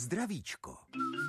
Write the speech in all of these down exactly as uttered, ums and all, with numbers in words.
Zdravíčko.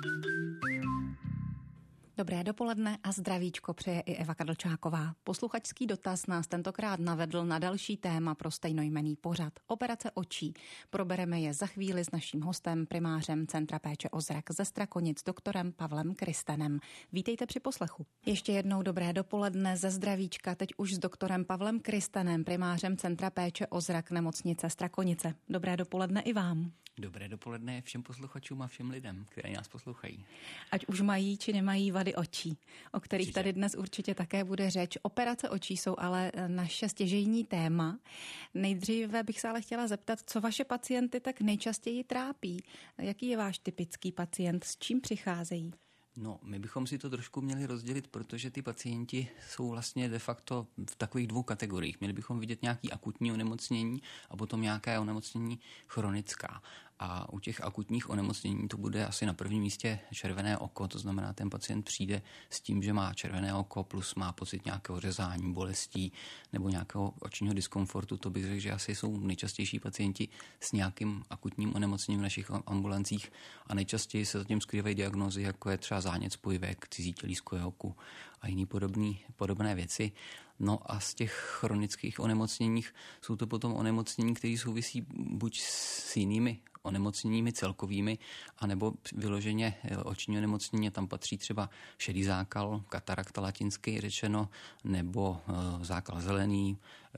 Dobré dopoledne a zdravíčko přeje i Eva Kadlčáková. Posluchačský dotaz nás tentokrát navedl na další téma pro stejnojmenný pořad. Operace očí. Probereme je za chvíli s naším hostem, primářem Centra péče o zrak ze Strakonic, doktorem Pavlem Kristenem. Vítejte při poslechu. Ještě jednou dobré dopoledne ze zdravíčka, teď už s doktorem Pavlem Kristenem, primářem Centra péče o zrak nemocnice Strakonice. Dobré dopoledne i vám. Dobré dopoledne všem posluchačům a všem lidem, kteří nás poslouchají. Ať už mají či nemají vady očí, o kterých určitě. Tady dnes určitě také bude řeč. Operace očí jsou ale naše stěžejní téma. Nejdříve bych se ale chtěla zeptat, co vaše pacienty tak nejčastěji trápí. Jaký je váš typický pacient, s čím přicházejí? No, my bychom si to trošku měli rozdělit, protože ty pacienti jsou vlastně de facto v takových dvou kategoriích. Měli bychom vidět nějaký akutní onemocnění a potom nějaké onemocnění chronická. A u těch akutních onemocnění to bude asi na prvním místě červené oko, to znamená, ten pacient přijde s tím, že má červené oko plus má pocit nějakého řezání, bolestí nebo nějakého očního diskomfortu. To bych řekl, že asi jsou nejčastější pacienti s nějakým akutním onemocněním v našich ambulancích a nejčastěji se zatím skrývají diagnózy, jako je třeba zánět spojivek, cizí tělísko oku a jiné podobné věci. No a z těch chronických onemocněních jsou to potom onemocnění, které souvisí buď s jinými onemocněními celkovými, anebo vyloženě oční onemocnění, tam patří třeba šedý zákal, katarakta latinsky řečeno, nebo zákal zelený.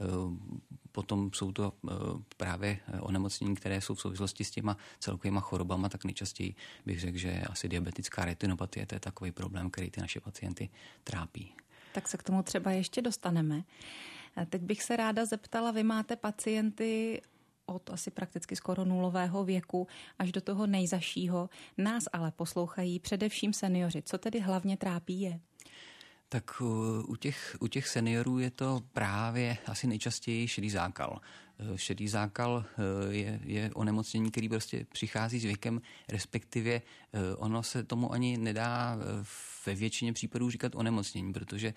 Potom jsou to právě onemocnění, které jsou v souvislosti s těma celkovýma chorobama, tak nejčastěji bych řekl, že asi diabetická retinopatie, to je takový problém, který ty naše pacienty trápí. Tak se k tomu třeba ještě dostaneme. Teď bych se ráda zeptala, vy máte pacienty od asi prakticky skoro nulového věku až do toho nejzašího. Nás ale poslouchají především seniori. Co tedy hlavně trápí je? Tak u těch, u těch seniorů je to právě asi nejčastěji šedý zákal. Šedý zákal je, je onemocnění, který prostě přichází s věkem, respektive ono se tomu ani nedá ve většině případů říkat onemocnění, protože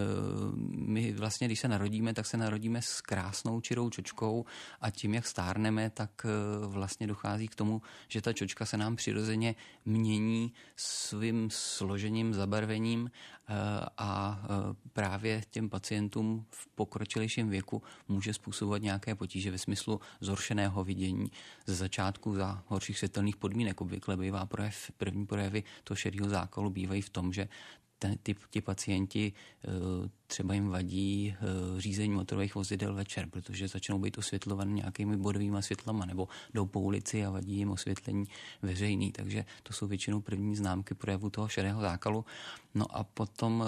my vlastně, když se narodíme, tak se narodíme s krásnou čirou čočkou a tím, jak stárneme, tak vlastně dochází k tomu, že ta čočka se nám přirozeně mění svým složením, zabarvením a právě těm pacientům v pokročilejším věku může způsobovat nějaké potíže ve smyslu zhoršeného vidění. Ze začátku za horších světelných podmínek obvykle bývá projev, první projevy toho šedého zákalu bývají v tom, že ten, ty, ty pacienti třeba jim vadí řízení motorových vozidel večer, protože začnou být osvětlovaný nějakými bodovými světlama nebo jdou po ulici a vadí jim osvětlení veřejný, takže to jsou většinou první známky projevu toho šedého zákalu. No a potom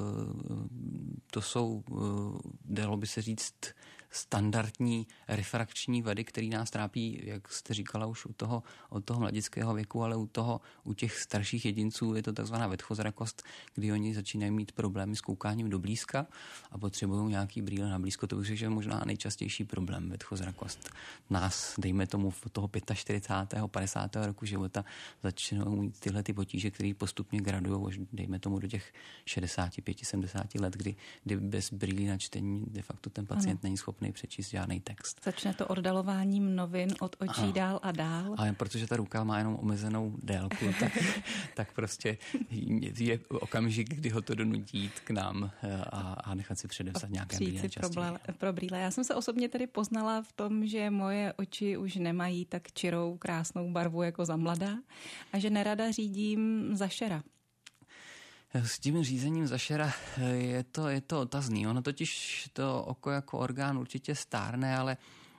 to jsou, dalo by se říct, standardní refrakční vady, které nás trápí, jak jste říkala, už u toho, od toho mladického věku, ale u toho, u těch starších jedinců je to takzvaná vetchozrakost, kdy oni začínají mít problémy s koukáním do blízka a potřebují nějaký brýle na blízko. To bych řekl, že je možná nejčastější problém vetchozrakost. Nás, dejme tomu, v toho čtyřicátého pátého padesátého roku života začnou mít tyhle ty potíže, které postupně gradují až, dejme tomu, do těch šedesát pět sedmdesát let, kdy, kdy bez brýlí na čtení de facto ten pacient ano. není schopný přečíst žádný text. Začne to oddalováním novin od očí ano. dál a dál. Ale protože ta ruka má jenom omezenou délku, tak, tak prostě je okamžik, kdy ho to donutí jít k nám a, a nechat si předepsat nějaké brýle častěji. Pro brýle. Já jsem se osobně tedy poznala v tom, že moje oči už nemají tak čirou, krásnou barvu jako za mladá a že nerada řídím zašera. S tím řízením zašera je to, je to otazný. Ono totiž to oko jako orgán určitě stárne, ale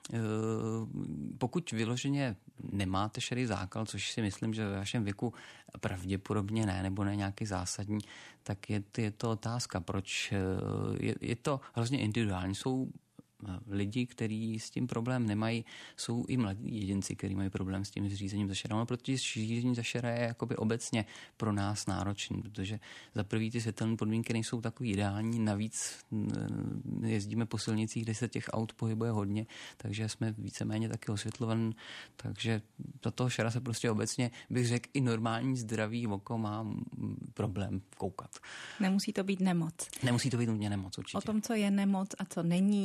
pokud vyloženě nemáte šedý zákal, což si myslím, že ve vašem věku pravděpodobně ne, nebo ne nějaký zásadní, tak je, je to otázka, proč je, je to hrozně individuální. Jsou lidi, kteří s tím problém nemají, jsou i mladí jedinci, kteří mají problém s tím řízením zašera. No, protože řízení zašera je jakoby obecně pro nás náročný, protože za prvý ty světelné podmínky nejsou takový ideální, navíc jezdíme po silnicích, kde se těch aut pohybuje hodně, takže jsme víceméně taky osvětlovaní, takže za toho šera se prostě obecně, bych řekl, i normální zdravý oko má problém koukat. Nemusí to být nemoc. Nemusí to být nutně nemoc, určitě. O tom, co je nemoc a co není, co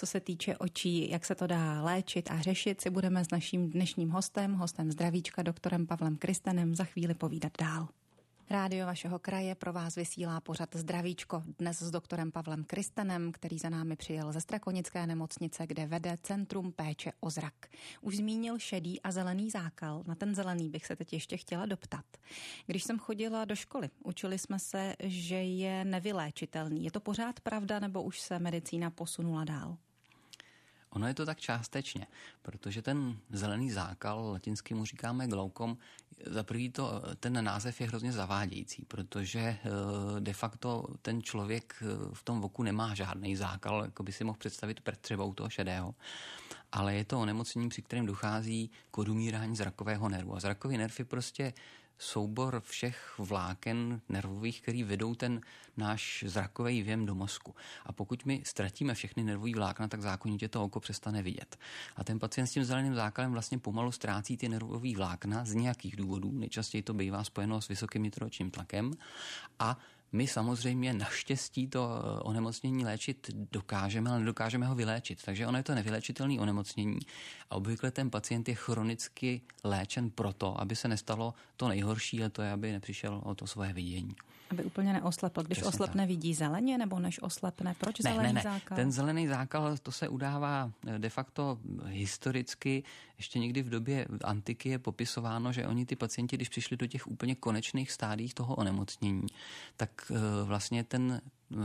co se týče očí, jak se to dá léčit a řešit, si budeme s naším dnešním hostem, hostem Zdravíčka, doktorem Pavlem Krystenem, za chvíli povídat dál. Rádio vašeho kraje pro vás vysílá pořad Zdravíčko. Dnes s doktorem Pavlem Krystenem, který za námi přijel ze Strakonické nemocnice, kde vede Centrum péče o zrak. Už zmínil šedý a zelený zákal. Na ten zelený bych se teď ještě chtěla doptat. Když jsem chodila do školy, učili jsme se, že je nevyléčitelný. Je to pořád pravda, nebo už se medicína posunula dál? Ono je to tak částečně, protože ten zelený zákal, latinsky mu říkáme glaukom, za prvý to, ten název je hrozně zavádějící, protože de facto ten člověk v tom voku nemá žádný zákal, jako by si mohl představit třeba u toho šedého, ale je to onemocnění, při kterém dochází k odumírání zrakového nervu. A zrakový nerv je prostě soubor všech vláken nervových, který vedou ten náš zrakový věm do mozku. A pokud my ztratíme všechny nervové vlákna, tak zákonitě to oko přestane vidět. A ten pacient s tím zeleným zákalem vlastně pomalu ztrácí ty nervové vlákna z nějakých důvodů. Nejčastěji to bývá spojeno s vysokým nitročním tlakem a my samozřejmě naštěstí to onemocnění léčit dokážeme, ale nedokážeme ho vyléčit. Takže ono je to nevyléčitelné onemocnění a obvykle ten pacient je chronicky léčen proto, aby se nestalo to nejhorší, a to je, aby nepřišel o to svoje vidění. Aby úplně neoslepl. Když Přesně oslepne, tak. Vidí zeleně, nebo než oslepne? Proč ne, zelený ne, ne. zákal? Ten zelený zákal, to se udává de facto historicky. Ještě někdy v době antiky je popisováno, že oni ty pacienti, když přišli do těch úplně konečných stádií toho onemocnění, tak vlastně ten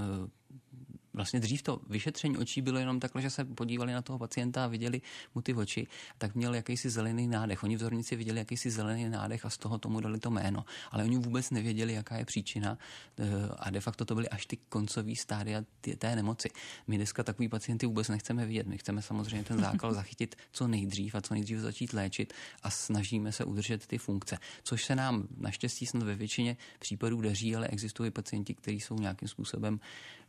Vlastně dřív to vyšetření očí bylo jenom takhle, že se podívali na toho pacienta a viděli mu ty oči, tak měl jakýsi zelený nádech. Oni vzorníci viděli jakýsi zelený nádech a z toho tomu dali to jméno. Ale oni vůbec nevěděli, jaká je příčina a de facto to byly až ty koncové stádia té nemoci. My dneska takový pacienty vůbec nechceme vidět. My chceme samozřejmě ten zákal zachytit co nejdřív a co nejdřív začít léčit a snažíme se udržet ty funkce. Což se nám naštěstí snad ve většině případů daří, ale existují pacienti, kteří jsou nějakým způsobem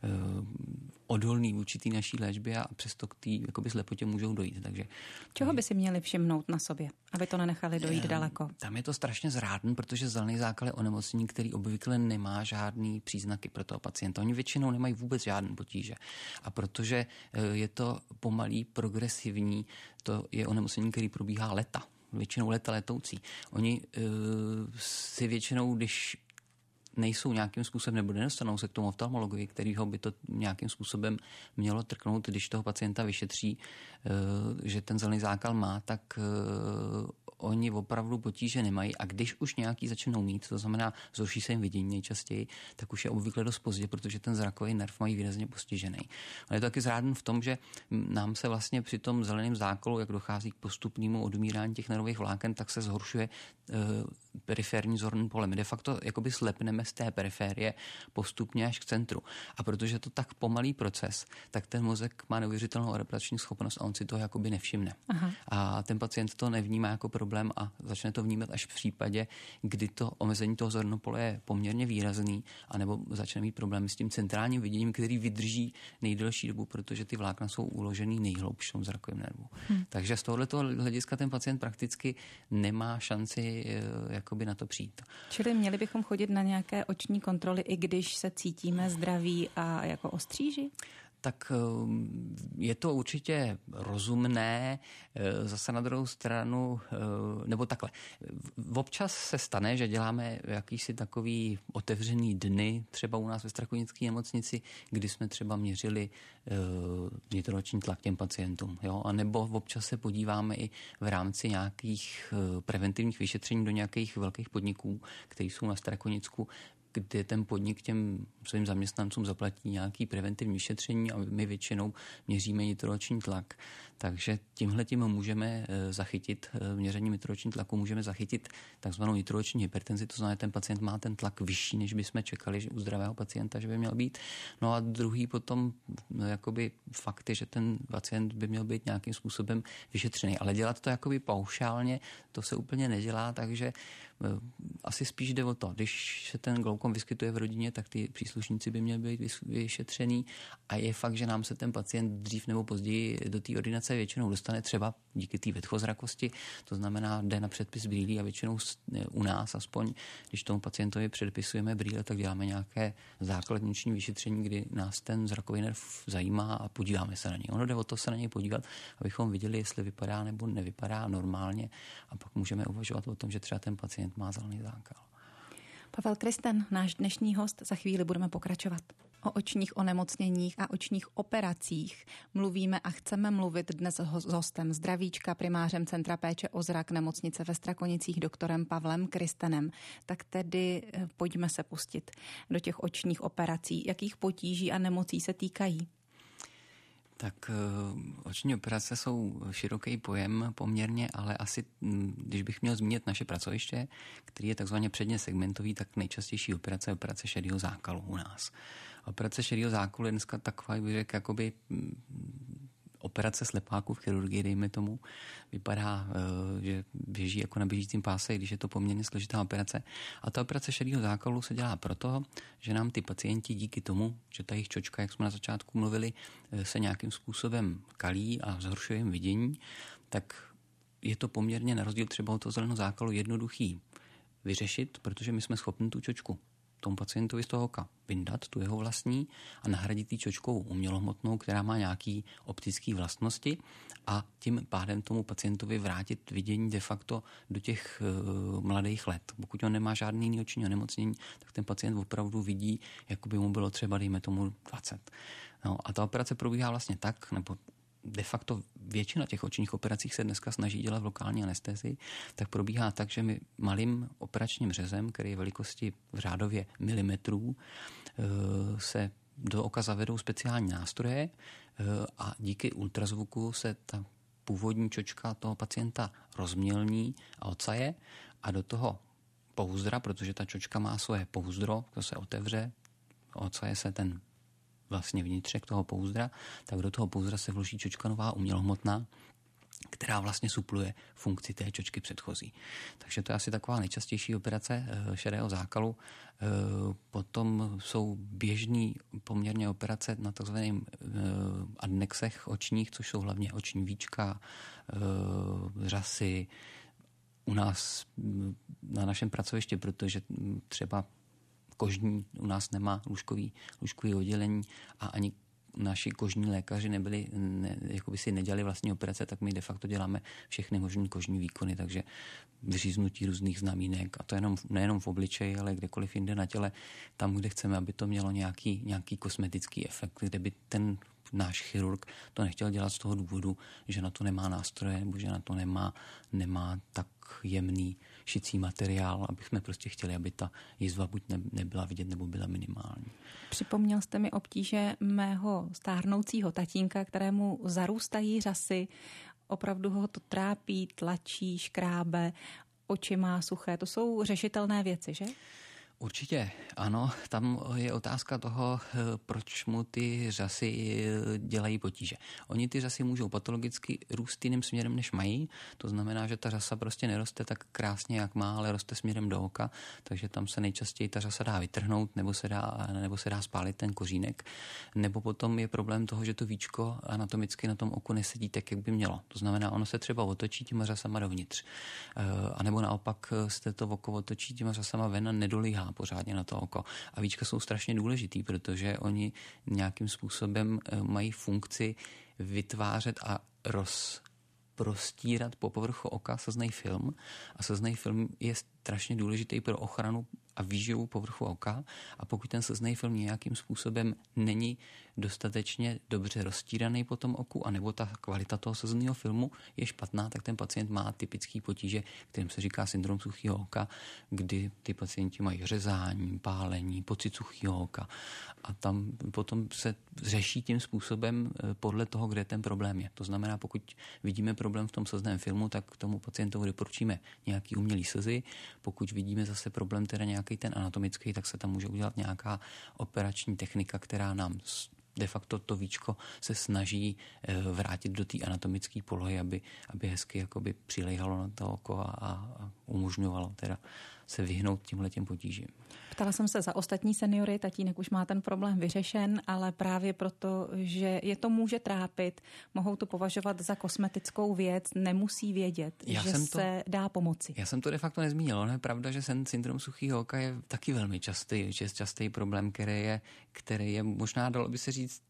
odolný vůči té naší léčbě a přesto k té jakoby slepotě můžou dojít. Takže, Čeho by si měli všimnout na sobě, aby to nenechali dojít je, daleko? Tam je to strašně zrádný, protože zelený zákal je onemocnění, který obvykle nemá žádný příznaky pro toho pacienta. Oni většinou nemají vůbec žádné potíže. A protože je to pomalý, progresivní, to je onemocnění, který probíhá leta. Většinou leta letoucí. Oni uh, si většinou, když nejsou nějakým způsobem nebo nedostanou se k tomu oftalmologovi, kterýho by to nějakým způsobem mělo trknout, když toho pacienta vyšetří, že ten zelený zákal má, tak oni opravdu potíže nemají a když už nějaký začnou mít, to znamená zhorší se jim vidění nejčastěji, tak už je obvykle dost pozdě, protože ten zrakový nerv mají výrazně postižený. Ale je to taky zrádný v tom, že nám se vlastně při tom zeleném zákalu, jak dochází k postupnému odumírání těch nervových vláken, tak se zhoršuje e, periferní zorný pole. My de facto jakoby slepneme z té periférie postupně až k centru. A protože to tak pomalý proces, tak ten mozek má neuvěřitelnou adaptační schopnost a on si to jakoby nevšimne. Aha. A ten pacient to nevnímá jako problém a začne to vnímat až v případě, kdy to omezení toho zorného pole je poměrně výrazný, anebo začne mít problémy s tím centrálním viděním, který vydrží nejdelší dobu, protože ty vlákna jsou uložený nejhloubš v tom zrakovém nervu. Hmm. Takže z tohoto hlediska ten pacient prakticky nemá šanci jakoby na to přijít. Čili měli bychom chodit na nějaké oční kontroly, i když se cítíme zdraví a jako ostříži? Tak je to určitě rozumné, zase na druhou stranu, nebo takhle. Občas se stane, že děláme jakýsi takový otevřený dny, třeba u nás ve Strakonické nemocnici, kdy jsme třeba měřili nitroční tlak těm pacientům. Jo? A nebo občas se podíváme i v rámci nějakých preventivních vyšetření do nějakých velkých podniků, které jsou na Strakonicku, kdy ten podnik těm svým zaměstnancům zaplatí nějaký preventivní vyšetření a my většinou měříme nitroční tlak. Takže tímhletím můžeme zachytit, měřením nitroční tlaku můžeme zachytit takzvanou nitroční hypertenzi, to znamená, že ten pacient má ten tlak vyšší, než bychom čekali že u zdravého pacienta, že by měl být. No a druhý potom jakoby fakt je, že ten pacient by měl být nějakým způsobem vyšetřený. Ale dělat to jakoby paušálně, to se úplně nedělá, takže Asi spíš jde o to, když se ten glaukom vyskytuje v rodině, tak ty příslušníci by měli být vyšetřený a je fakt, že nám se ten pacient dřív nebo později do té ordinace většinou dostane třeba díky té vetchozrakosti, to znamená jde na předpis brýlí a většinou u nás aspoň, když tomu pacientovi předpisujeme brýle, tak děláme nějaké základní vyšetření, kdy nás ten zrakový nerv zajímá a podíváme se na něj. Ono jde o to se na něj podívat, abychom viděli, jestli vypadá nebo nevypadá normálně a pak můžeme uvažovat o tom, že třeba ten pacient má zelený zákal. Pavel Kristen, náš dnešní host, za chvíli budeme pokračovat. O očních onemocněních a očních operacích mluvíme a chceme mluvit dnes s hostem zdravíčka, primářem Centra péče o zrak nemocnice ve Strakonicích, doktorem Pavlem Kristenem. Tak tedy pojďme se pustit do těch očních operací. Jakých potíží a nemocí se týkají? Tak oční operace jsou široký pojem poměrně, ale asi, když bych měl zmínit naše pracoviště, který je takzvaně předně segmentový, tak nejčastější operace je operace šedého zákalu u nás. Operace šedého zákalu je dneska taková, bych řekl, jakoby operace slepáků v chirurgii, dejme tomu. Vypadá, že běží jako na běžícím páse, když je to poměrně složitá operace. A ta operace šedého zákalu se dělá proto, že nám ty pacienti díky tomu, že ta jejich čočka, jak jsme na začátku mluvili, se nějakým způsobem kalí a zhoršuje jim vidění, tak je to poměrně na rozdíl třeba od toho zeleného zákalu jednoduchý vyřešit, protože my jsme schopni tu čočku tomu pacientovi z toho oka vyndat, tu jeho vlastní, a nahradit jí čočkou umělohmotnou, která má nějaký optické vlastnosti, a tím pádem tomu pacientovi vrátit vidění de facto do těch uh, mladých let. Pokud on nemá žádný jiný oční onemocnění, tak ten pacient opravdu vidí, jako by mu bylo třeba, dejme tomu, dvacet. No, a ta operace probíhá vlastně tak, nebo de facto většina těch očních operací se dneska snaží dělat v lokální anestezii, tak probíhá tak, že my malým operačním řezem, který je velikosti v řádově milimetrů, se do oka zavedou speciální nástroje a díky ultrazvuku se ta původní čočka toho pacienta rozmělní a odsaje a do toho pouzdra, protože ta čočka má svoje pouzdro, to se otevře, odsaje se ten vlastně vnitřek toho pouzdra, tak do toho pouzdra se vloží čočka nová umělohmotná, která vlastně supluje funkci té čočky předchozí. Takže to je asi taková nejčastější operace šedého zákalu. Potom jsou běžný poměrně operace na takzvaným adnexech očních, což jsou hlavně oční víčka, řasy. U nás na našem pracovišti, protože třeba kožní u nás nemá lůžkový, lůžkový oddělení a ani naši kožní lékaři nebyli, ne, jakoby si nedělali vlastní operace, tak my de facto děláme všechny možné kožní výkony, takže vyříznutí různých znamínek, a to jenom, nejenom v obličeji, ale kdekoliv jinde na těle, tam, kde chceme, aby to mělo nějaký, nějaký kosmetický efekt, kde by ten náš chirurg to nechtěl dělat z toho důvodu, že na to nemá nástroje, nebo že na to nemá, nemá tak jemný šicí materiál, abychom prostě chtěli, aby ta jizva buď ne, nebyla vidět, nebo byla minimální. Připomněl jste mi obtíže mého stárnoucího tatínka, kterému zarůstají řasy, opravdu ho to trápí, tlačí, škrábe, oči má suché. To jsou řešitelné věci, že? Určitě, ano. Tam je otázka toho, proč mu ty řasy dělají potíže. Oni ty řasy můžou patologicky růst jiným směrem, než mají. To znamená, že ta řasa prostě neroste tak krásně, jak má, ale roste směrem do oka, takže tam se nejčastěji ta řasa dá vytrhnout, nebo se dá, nebo se dá spálit ten kořínek. Nebo potom je problém toho, že to víčko anatomicky na tom oku nesedí tak, jak by mělo. To znamená, ono se třeba otočí těma řasama dovnitř. A nebo naopak se to oko otočí těma řasama ven a nedolíhá pořádně na to oko. A víčka jsou strašně důležitý, protože oni nějakým způsobem mají funkci vytvářet a rozprostírat po povrchu oka slznej film. A slznej film je strašně důležitý pro ochranu a výživu povrchu oka, a pokud ten slznej film nějakým způsobem není dostatečně dobře rozstíraný po tom oku, anebo ta kvalita toho slzného filmu je špatná, tak ten pacient má typický potíže, kterým se říká syndrom suchého oka, kdy ty pacienti mají řezání, pálení, pocit suchého oka, a tam potom se řeší tím způsobem podle toho, kde ten problém je. To znamená, pokud vidíme problém v tom slzném filmu, tak tomu pacientovi doporučíme nějaký umělý slzy. Pokud vidíme zase problém teda nějaký ten anatomický, tak se tam může udělat nějaká operační technika, která nám de facto to víčko se snaží vrátit do té anatomické polohy, aby, aby hezky jakoby přilejhalo na to oko a, a umožňovalo teda se vyhnout tímhletěm potížím. Ptala jsem se za ostatní seniory, tatínek už má ten problém vyřešen, ale právě proto, že je to může trápit, mohou to považovat za kosmetickou věc, nemusí vědět, já že to, se dá pomoci. Já jsem to de facto nezmínil. Ono je pravda, že ten syndrom suchého oka je taky velmi častý, že je častý problém, který je, který je možná, dalo by se říct,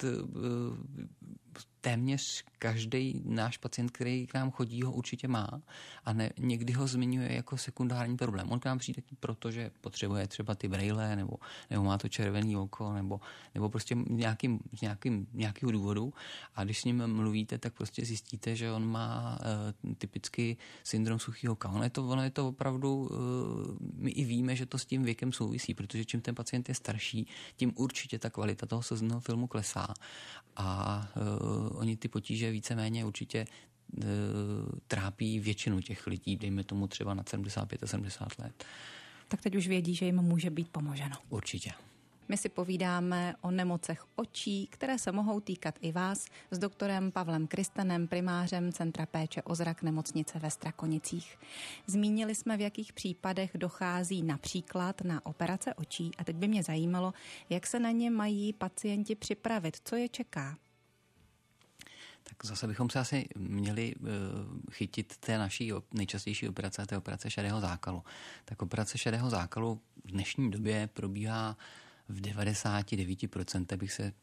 téměř každý náš pacient, který k nám chodí, ho určitě má a ne, někdy ho zmiňuje jako sekundární problém. On k nám přijde proto, že potřebuje třeba ty brejle, nebo, nebo má to červené oko, nebo, nebo prostě nějakým, nějakým, nějakého důvodu. A když s ním mluvíte, tak prostě zjistíte, že on má uh, typický syndrom suchého oka. Ono je to, ono je to opravdu, uh, my i víme, že to s tím věkem souvisí, protože čím ten pacient je starší, tím určitě ta kvalita toho slzného filmu klesá. A uh, oni ty potíže víceméně určitě uh, trápí většinu těch lidí, dejme tomu třeba na sedmdesát pět a sedmdesát let. Tak teď už vědí, že jim může být pomoženo. Určitě. My si povídáme o nemocech očí, které se mohou týkat i vás, s doktorem Pavlem Kristenem, primářem Centra péče o zrak nemocnice ve Strakonicích. Zmínili jsme, v jakých případech dochází například na operace očí a teď by mě zajímalo, jak se na ně mají pacienti připravit, co je čeká. Tak zase bychom se asi měli uh, chytit té naší nejčastější operace, té operace šedého zákalu. Tak operace šedého zákalu v dnešní době probíhá v devadesát devět procent, bych se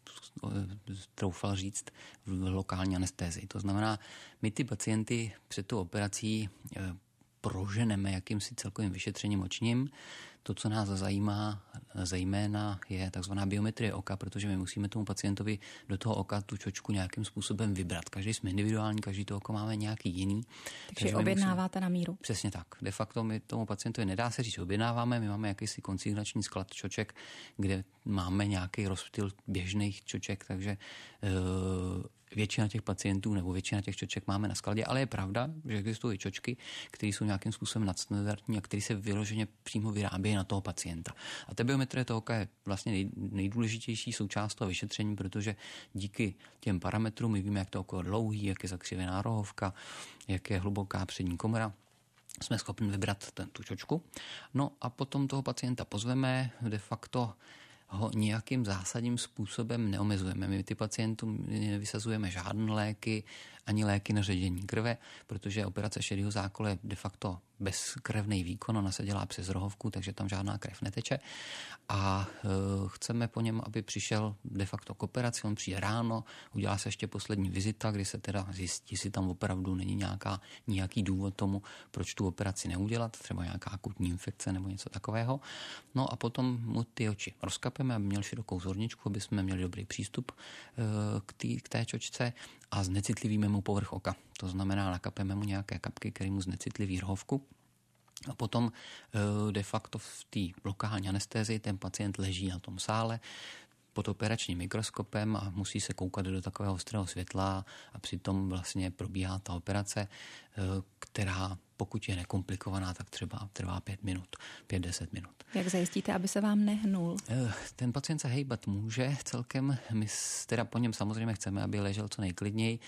troufal říct, v lokální anestézii. To znamená, my ty pacienty před tou operací uh, proženeme jakýmsi celkovým vyšetřením očním. To, co nás zajímá zejména, je takzvaná biometrie oka, protože my musíme tomu pacientovi do toho oka tu čočku nějakým způsobem vybrat. Každý jsme individuální, každý to oko máme nějaký jiný. Takže, takže objednáváte musíme... na míru? Přesně tak. De facto my tomu pacientovi nedá se říct, objednáváme, my máme jakýsi konsignační sklad čoček, kde máme nějaký rozptyl běžných čoček, takže uh, většina těch pacientů nebo většina těch čoček máme na skladě, ale je pravda, že existují čočky, které jsou nějakým způsobem nadstandardní a které se vyloženě přímo vyrábějí na toho pacienta. A ta biometrie toho oka je vlastně nej, nejdůležitější součást toho vyšetření, protože díky těm parametrům my víme, jak to oko je dlouhý, jak je zakřivená rohovka, jak je hluboká přední komora. Jsme schopni vybrat ten, tu čočku. No a potom toho pacienta pozveme, de facto ho nějakým zásadním způsobem neomezujeme. My ty pacientům nevysazujeme žádné léky, ani léky na ředění krve, protože operace šedého zákalu je de facto bezkrevný výkon, ona se dělá přes rohovku, takže tam žádná krev neteče a e, chceme po něm, aby přišel de facto k operaci, on přijde ráno, udělá se ještě poslední vizita, kdy se teda zjistí, jestli tam opravdu není nějaká, nějaký důvod tomu, proč tu operaci neudělat, třeba nějaká akutní infekce nebo něco takového. No a potom mu ty oči rozkapeme, aby měl širokou zorničku, aby jsme měli dobrý přístup e, k, tý, k té čočce a znecitlivíme mu povrch oka. To znamená, nakapeme mu nějaké kapky, které mu znecitliví rohovku. A potom de facto v té lokální anestézii ten pacient leží na tom sále pod operačním mikroskopem a musí se koukat do takového ostrého světla a přitom vlastně probíhá ta operace, která pokud je nekomplikovaná, tak třeba trvá pět minut, pět deset minut. Jak zajistíte, aby se vám nehnul? Ten pacient se hejbat může celkem, my teda po něm samozřejmě chceme, aby ležel co nejklidněji,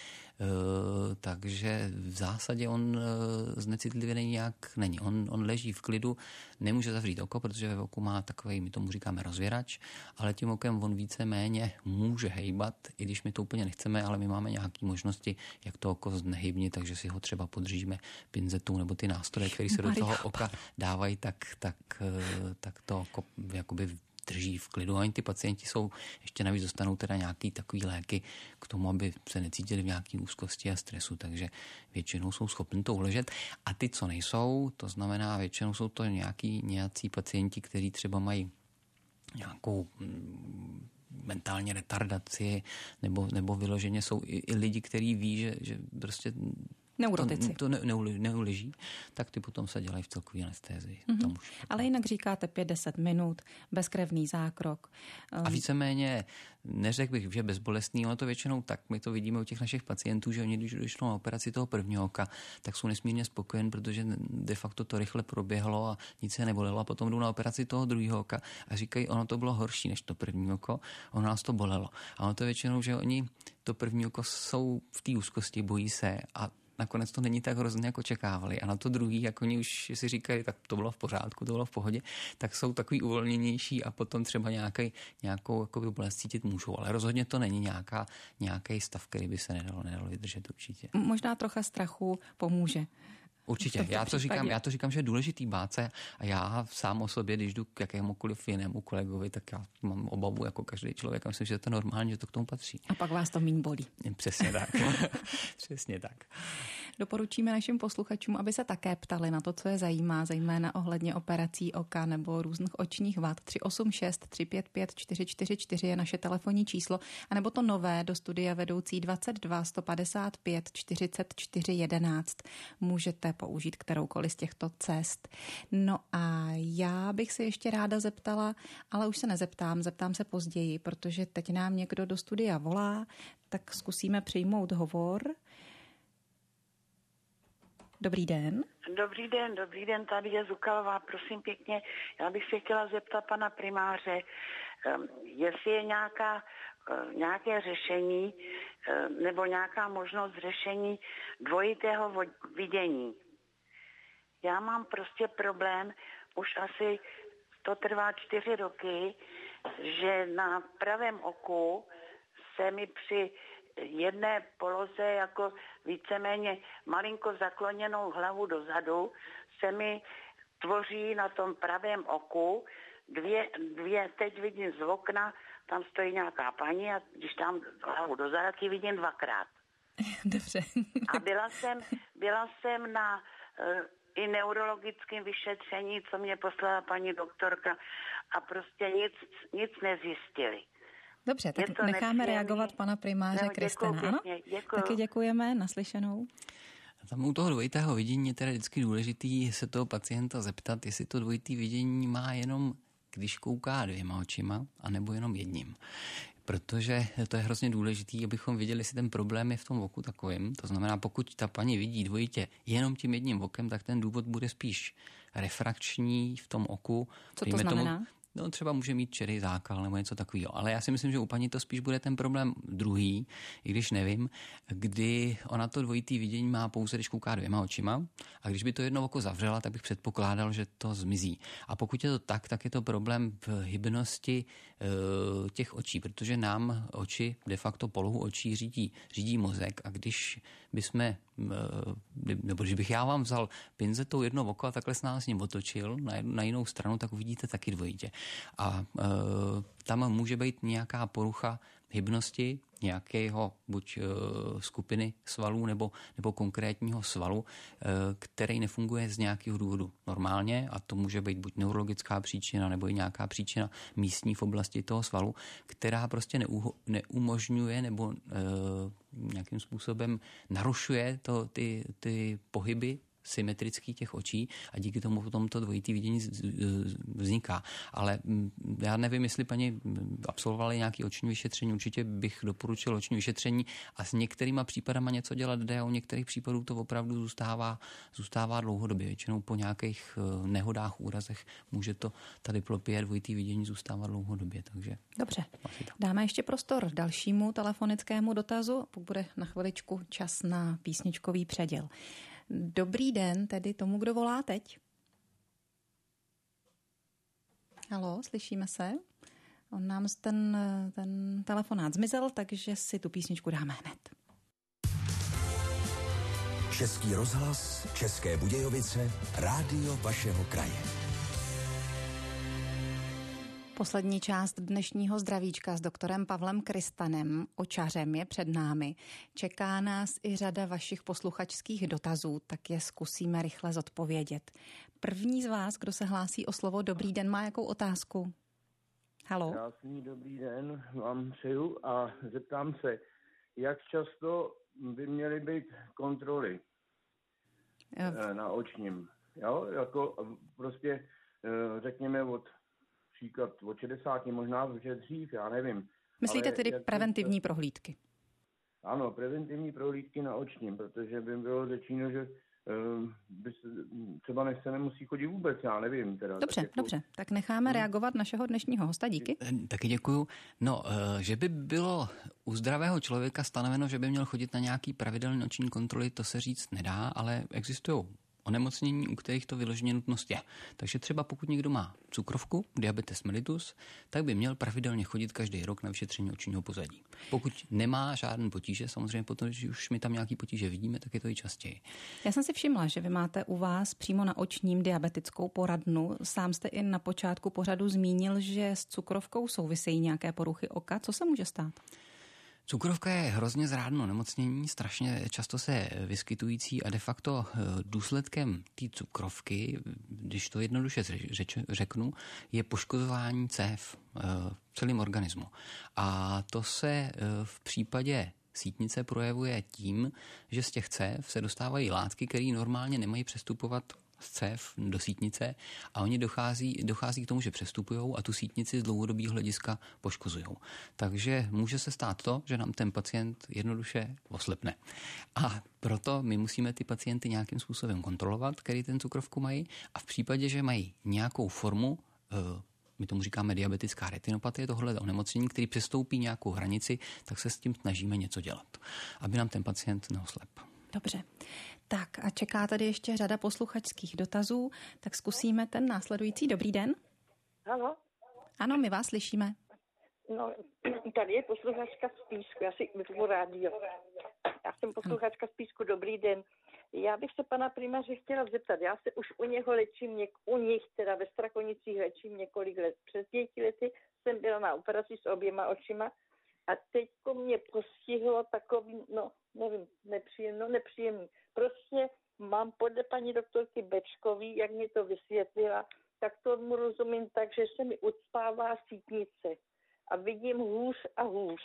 takže v zásadě on znecitlivěný nějak není. On, on leží v klidu, nemůže zavřít oko, protože v oku má takový, my tomu říkáme rozvěrač, ale tím okem on víceméně může hejbat, i když my to úplně nechceme, ale my máme nějaké možnosti, jak to oko znehybnit, takže si ho třeba podřížíme pinzetou nebo ty nástroje, které se do toho oka dávají, tak, tak, tak to oko jakoby drží v klidu. A ty pacienti jsou, ještě navíc dostanou teda nějaký takový léky k tomu, aby se necítili v nějaký úzkosti a stresu, takže většinou jsou schopni to uležet. A ty, co nejsou, to znamená, většinou jsou to nějaký, nějací pacienti, kteří třeba mají nějakou mentální retardaci, nebo, nebo vyloženě jsou i, i lidi, kteří ví, že, že prostě neurotici. To, to ne, neuleží, tak ty potom se dělají v celkové anestézii. Mm-hmm. Ale jinak říkáte pět deset minut, bezkrevný zákrok. A víceméně, neřekl bych, že bezbolestný, ono to většinou tak, my to vidíme u těch našich pacientů, že oni, když došlo na operaci toho prvního oka, tak jsou nesmírně spokojeni, protože de facto to rychle proběhlo a nic se nebolelo a potom jdou na operaci toho druhého oka a říkají, ono to bylo horší než to první oko, ono nás to bolelo. A ono to většinou, že oni to první oko jsou v té úzkosti, bojí se a nakonec to není tak hrozně, jako očekávali. A na to druhý, jak oni už si říkají, tak to bylo v pořádku, to bylo v pohodě, tak jsou takový uvolněnější a potom třeba nějaký, nějakou jakoby bolest cítit můžou. Ale rozhodně to není nějaká, nějaký stav, který by se nedalo, nedalo vydržet určitě. Možná trocha strachu pomůže. Určitě. Já to, říkám, já to říkám, že je důležitý bát se a já sám o sobě, když jdu k jakémukoliv jinému kolegovi, tak já mám obavu jako každý člověk a myslím, že to je normální, že to k tomu patří. A pak vás to míň bolí. Přesně tak. Přesně tak. Doporučíme našim posluchačům, aby se také ptali na to, co je zajímá, zejména ohledně operací oka nebo různých očních vad. tři osm šest tři pět pět čtyři čtyři čtyři je naše telefonní číslo, anebo to nové do studia vedoucí dvacet dva sto padesát pět čtyřicet čtyři jedenáct. Můžete použít kteroukoliv z těchto cest. No a já bych se ještě ráda zeptala, ale už se nezeptám, zeptám se později, protože teď nám někdo do studia volá, tak zkusíme přijmout hovor. Dobrý den. Dobrý den, dobrý den, tady je Zukalová, prosím pěkně. Já bych se chtěla zeptat pana primáře, jestli je nějaká, nějaké řešení nebo nějaká možnost řešení dvojitého vidění. Já mám prostě problém, už asi to trvá čtyři roky, že na pravém oku se mi při jedné poloze jako víceméně malinko zakloněnou hlavu dozadu se mi tvoří na tom pravém oku dvě, dvě, teď vidím z okna, tam stojí nějaká paní a když tam hlavu dozadu, tak ji vidím dvakrát. Dobře. A byla jsem, byla jsem na uh, i neurologickém vyšetření, co mě poslala paní doktorka a prostě nic, nic nezjistili. Dobře, tak necháme nepříjemný. Reagovat pana primáře no, Kristena. Ano? Taky děkujeme, naslyšenou. Tam u toho dvojitého vidění je teda vždycky důležitý se toho pacienta zeptat, jestli to dvojitý vidění má jenom, když kouká dvěma očima, anebo jenom jedním. Protože to je hrozně důležitý, abychom viděli, jestli ten problém je v tom oku takovým. To znamená, pokud ta paní vidí dvojitě jenom tím jedním okem, tak ten důvod bude spíš refrakční v tom oku. Co to znamená? Tomu, no třeba může mít čerý zákal nebo něco takového. Ale já si myslím, že u paní to spíš bude ten problém druhý, i když nevím, kdy ona to dvojitý vidění má pouze, když kouká dvěma očima a když by to jedno oko zavřela, tak bych předpokládal, že to zmizí. A pokud je to tak, tak je to problém v hybnosti e, těch očí, protože nám oči, de facto polohu očí řídí, řídí mozek a když bychom, e, nebo když bych já vám vzal pinzetou jedno oko a takhle s nás s ním otočil na, na jinou stranu, tak uvidíte taky dvojitě. A e, tam může být nějaká porucha hybnosti nějakého buď e, skupiny svalů nebo, nebo konkrétního svalu, e, který nefunguje z nějakého důvodu normálně a to může být buď neurologická příčina nebo i nějaká příčina místní v oblasti toho svalu, která prostě neuho, neumožňuje nebo e, nějakým způsobem narušuje to, ty, ty pohyby symetrický těch očí a díky tomu potom to dvojitý vidění vzniká. Ale já nevím, jestli paní absolvovali nějaké oční vyšetření, určitě bych doporučil oční vyšetření a s některýma případama něco dělat jde a u některých případů to opravdu zůstává, zůstává dlouhodobě. Většinou po nějakých nehodách, úrazech může to ta diplopie, dvojitý vidění zůstávat dlouhodobě. Takže dobře. Dáme ještě prostor dalšímu telefonickému dotazu, pokud bude na chviličku čas na písničkový předěl. Dobrý den tedy tomu, kdo volá teď. Haló, slyšíme se? On nám ten, ten telefonát zmizel, takže si tu písničku dáme hned. Český rozhlas, České Budějovice, rádio vašeho kraje. Poslední část dnešního zdravíčka s doktorem Pavlem Kristanem, očařem, je před námi. Čeká nás i řada vašich posluchačských dotazů, tak je zkusíme rychle zodpovědět. První z vás, kdo se hlásí o slovo dobrý den, má jakou otázku? Haló? Krásný dobrý den vám přeju a zeptám se, jak často by měly být kontroly v... na očním? Jo, jako prostě řekněme od příklad od šedesáti, možná už dřív, já nevím. Myslíte ale tedy preventivní to... prohlídky? Ano, preventivní prohlídky na očním, protože by bylo řečeno, že by se, třeba než se nemusí chodit vůbec, já nevím. Teda, dobře, tak jako... dobře, tak necháme hmm. reagovat našeho dnešního hosta, díky. Taky děkuju. No, že by bylo u zdravého člověka stanoveno, že by měl chodit na nějaký pravidelný noční kontroly, to se říct nedá, ale existují onemocnění, u kterých to vyloženě nutnost je. Takže třeba pokud někdo má cukrovku, diabetes mellitus, tak by měl pravidelně chodit každý rok na vyšetření očního pozadí. Pokud nemá žádné potíže, samozřejmě potom, když už my tam nějaký potíže vidíme, tak je to i častěji. Já jsem si všimla, že vy máte u vás přímo na očním diabetickou poradnu. Sám jste i na počátku pořadu zmínil, že s cukrovkou souvisejí nějaké poruchy oka. Co se může stát? Cukrovka je hrozně zrádné onemocnění, strašně často se vyskytující a de facto důsledkem té cukrovky, když to jednoduše řeč, řeknu, je poškozování cév v celém organismu. A to se v případě sítnice projevuje tím, že z těch cév se dostávají látky, které normálně nemají přestupovat z cév do sítnice a oni dochází, dochází k tomu, že přestupujou a tu sítnici z dlouhodobého hlediska poškozujou. Takže může se stát to, že nám ten pacient jednoduše oslepne. A proto my musíme ty pacienty nějakým způsobem kontrolovat, který ten cukrovku mají, a v případě, že mají nějakou formu, my tomu říkáme diabetická retinopatie, tohle onemocnění, který přestoupí nějakou hranici, tak se s tím snažíme něco dělat, aby nám ten pacient neoslep. Dobře. Tak a čeká tady ještě řada posluchačských dotazů, tak zkusíme ten následující. Dobrý den. Haló? Ano, my vás slyšíme. No, tady je posluchačka z Písku, já si vypnu rádio. Já jsem posluchačka z Písku, dobrý den. Já bych se pana primáře chtěla zeptat, já se už u něho léčím, něk, u nich teda ve Strakonicích léčím několik let. Před pěti lety jsem byla na operaci s oběma očima a teďko mě postihlo takový, no nevím, nepříjemný, no nepříjemný. Prostě mám podle paní doktorky Bečkový, jak mi to vysvětlila, tak tomu rozumím tak, že se mi ucpává sítnice a vidím hůř a hůř.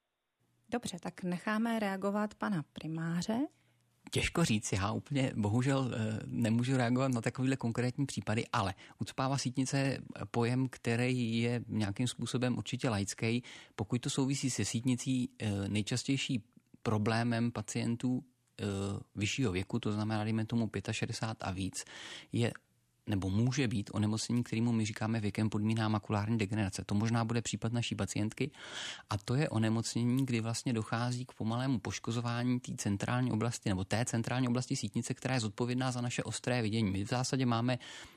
Dobře, tak necháme reagovat pana primáře. Těžko říct, já úplně bohužel nemůžu reagovat na takovýhle konkrétní případy, ale ucpává sítnice je pojem, který je nějakým způsobem určitě laický. Pokud to souvisí se sítnicí, nejčastější problémem pacientů vyššího věku, to znamená, dejme tomu šedesát pět a víc, je nebo může být onemocnění, kterému my říkáme věkem podmíněná makulární degenerace. To možná bude případ naší pacientky a to je onemocnění, kdy vlastně dochází k pomalému poškozování té centrální oblasti nebo té centrální oblasti sítnice, která je zodpovědná za naše ostré vidění. My v zásadě máme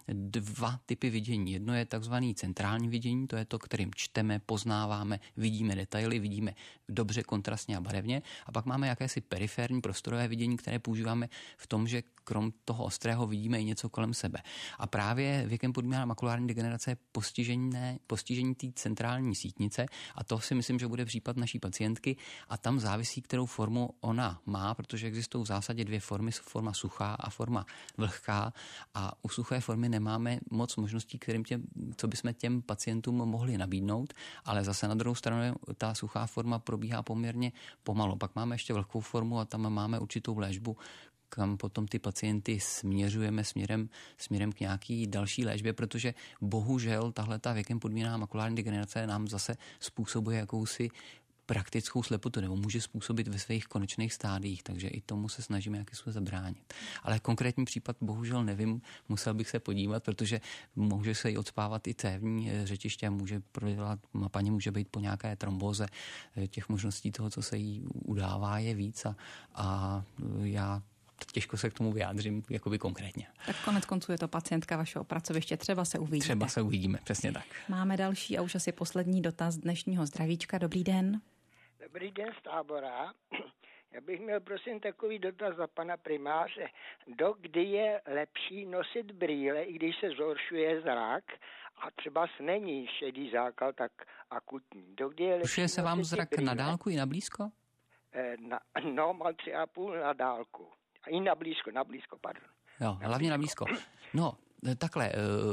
dva typy vidění. Jedno je takzvaný centrální vidění, to je to, kterým čteme, poznáváme, vidíme detaily, vidíme dobře, kontrastně a barevně, a pak máme jakési periferní prostorové vidění, které používáme v tom, že krom toho ostrého vidíme i něco kolem sebe. A právě věkem podmíněná makulární degenerace je postižení, postižení té centrální sítnice a to si myslím, že bude případ naší pacientky a tam závisí, kterou formu ona má, protože existují v zásadě dvě formy, forma suchá a forma vlhká a u suché formy nemáme moc možností, kterým těm, co bychom těm pacientům mohli nabídnout, ale zase na druhou stranu ta suchá forma probíhá poměrně pomalu. Pak máme ještě vlhkou formu a tam máme určitou léčbu, kam potom ty pacienty směřujeme směrem, směrem k nějaký další léčbě, protože bohužel tahleta věkem podmíněná makulární degenerace nám zase způsobuje jakousi praktickou slepotu, nebo může způsobit ve svých konečných stádiích, takže i tomu se snažíme jaký jsme zabránit. Ale konkrétní případ bohužel nevím, musel bych se podívat, protože může se jí odspávat i cévní řečiště, může prodělat, paní může být po nějaké trombóze, těch možností toho, co se jí udává, je víc a, a já těžko se k tomu vyjádřím jakoby konkrétně. Tak konec konců je to pacientka vašeho pracoviště, třeba se uvidíte. Třeba se uvidíme, přesně tak. Máme další a už asi poslední dotaz dnešního zdravíčka. Dobrý den. Dobrý den z Tábora. Já bych měl prosím takový dotaz za pana primáře. Dokdy je lepší nosit brýle, i když se zhoršuje zrak a třeba není šedý zákal tak akutní? Dokdy je lepší Zhoršuje se vám zrak brýle? Na dálku i na blízko? Eh, na, no, mám tři a půl na dálku. I na blízko, na blízko, pardon. Jo, na hlavně blízko. na blízko. No, takhle,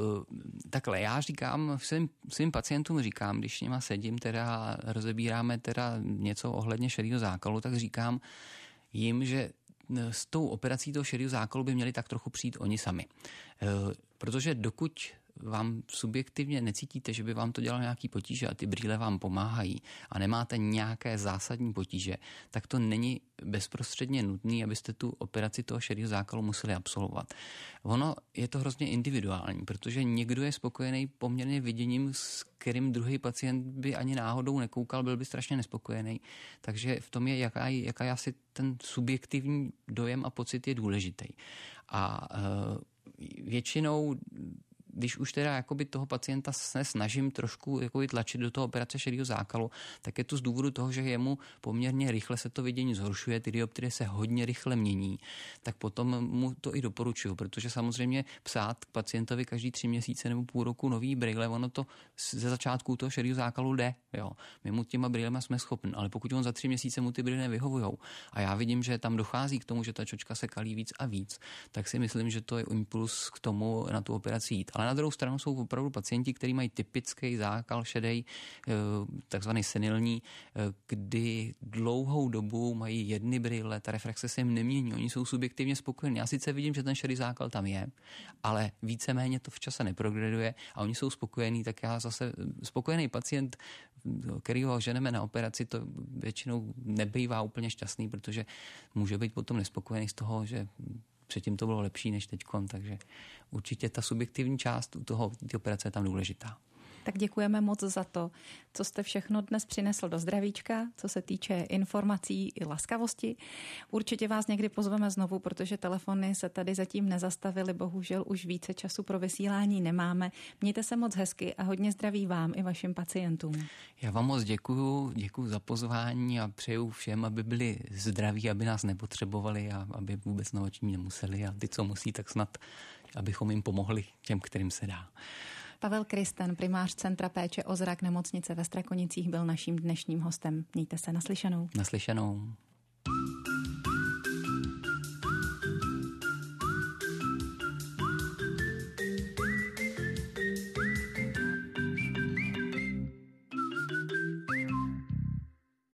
takhle, já říkám, svým, svým pacientům říkám, když s nima sedím, teda rozebíráme teda něco ohledně šedého zákalu, tak říkám jim, že s tou operací toho šedého zákalu by měli tak trochu přijít oni sami. Protože dokud vám subjektivně necítíte, že by vám to dělalo nějaký potíže a ty brýle vám pomáhají a nemáte nějaké zásadní potíže, tak to není bezprostředně nutné, abyste tu operaci toho šedého zákalu museli absolvovat. Ono je to hrozně individuální, protože někdo je spokojený poměrně viděním, s kterým druhý pacient by ani náhodou nekoukal, byl by strašně nespokojený. Takže v tom je, jaká, jaká je asi ten subjektivní dojem a pocit je důležitý. A e, většinou, když už teda jakoby toho pacienta se snažím trošku jakoby tlačit do toho operace šedého zákalu, tak je to z důvodu toho, že jemu poměrně rychle se to vidění zhoršuje, ty dioptrie se hodně rychle mění, tak potom mu to i doporučuju, protože samozřejmě psát k pacientovi každý tři měsíce nebo půl roku nový brýle, ono to ze začátku toho šedého zákalu jde, jo. My mu těma brýlema jsme schopni, ale pokud on za tři měsíce mu ty brýle nevyhovujou a já vidím, že tam dochází k tomu, že ta čočka se kalí víc a víc, tak si myslím, že to je impuls k tomu na tu operaci jít. Ale na druhou stranu jsou opravdu pacienti, kteří mají typický zákal šedej, takzvaný senilní, kdy dlouhou dobu mají jedny brýle, ta refraxe se jim nemění, oni jsou subjektivně spokojení. Já sice vidím, že ten šedý zákal tam je, ale víceméně to v čase neprogreduje a oni jsou spokojení, tak já zase spokojený pacient, který ho ženeme na operaci, to většinou nebývá úplně šťastný, protože může být potom nespokojený z toho, že předtím to bylo lepší než teďkon, takže určitě ta subjektivní část u toho, té operace je tam důležitá. Tak děkujeme moc za to, co jste všechno dnes přinesl do zdravíčka, co se týče informací i laskavosti. Určitě vás někdy pozveme znovu, protože telefony se tady zatím nezastavily, bohužel už více času pro vysílání nemáme. Mějte se moc hezky a hodně zdraví vám i vašim pacientům. Já vám moc děkuju, děkuju za pozvání a přeju všem, aby byli zdraví, aby nás nepotřebovali a aby vůbec na oční nemuseli a ty, co musí, tak snad, abychom jim pomohli těm, kterým se dá. Pavel Kristen, primář Centra péče o zrak nemocnice ve Strakonicích, byl naším dnešním hostem. Mějte se naslyšenou. Naslyšenou.